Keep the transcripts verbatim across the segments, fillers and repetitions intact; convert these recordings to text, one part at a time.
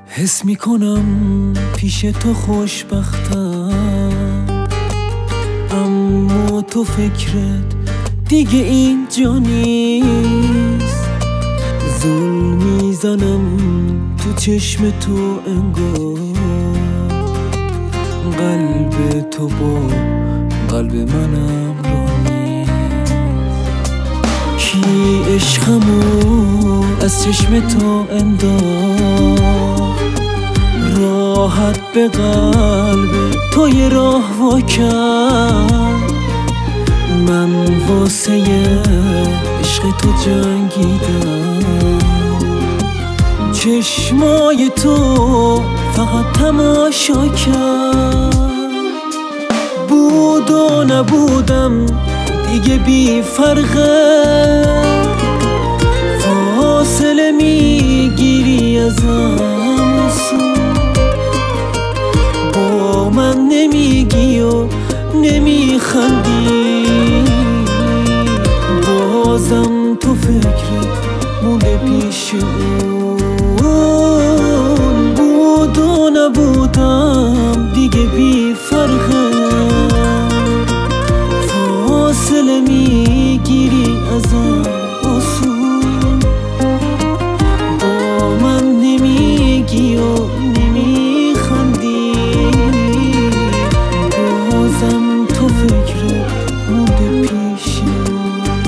حس میکنم پیش تو خوشبختم، اما تو فکرت دیگه اینجا نیست. زل میزنم تو چشم تو، انگار قلب تو با قلب منم رو نیست. کی عشقمو از چشم تو انداخت، راحت به قلب تو یه راه وا کرد. من واسه عشق تو جنگیدم، چشمای تو فقط تماشا کرد. بود و نبودم دیگه بی فرقه، فاصله میگیری ازم با من نمیگی و نمیخندی. بازم تو فکرت مونده پیش اون، بود و نبودم دیگه بی فرقه، فاصله میگیری ازم اصول، با من نمیگی و نمیخندی. بازم تو فکرت مونده پیش اون.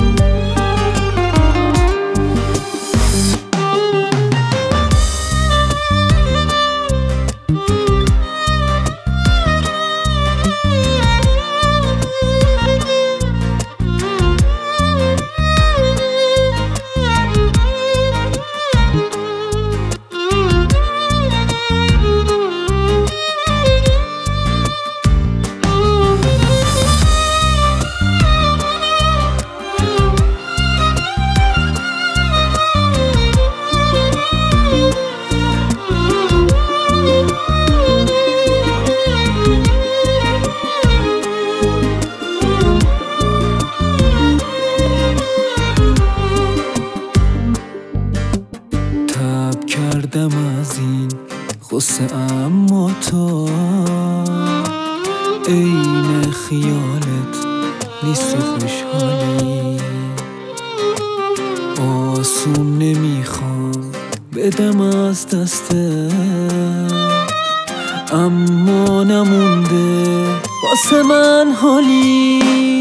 کردم از این غصه، اما تو عین خیالت نیست و خوشحالی. آسون نمیخوام بدم از دسته، اما نمونده واسه من حالی.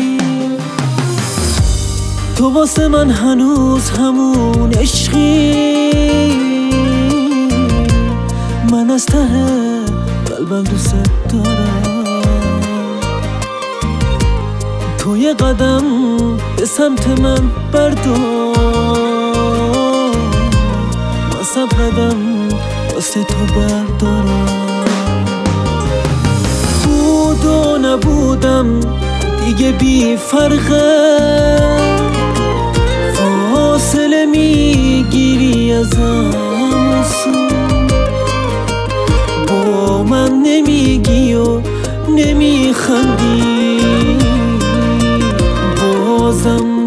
تو واسه من هنوز همون عشقی، من از ته قلبم دوست دارم. تو یه قدم به سمت من بردار، من صد قدم واسه تو بردارم. بود و نبودم دیگه بی فرقه، فاصله میگیری ازم با من نمیگی و نمیخندی. بازم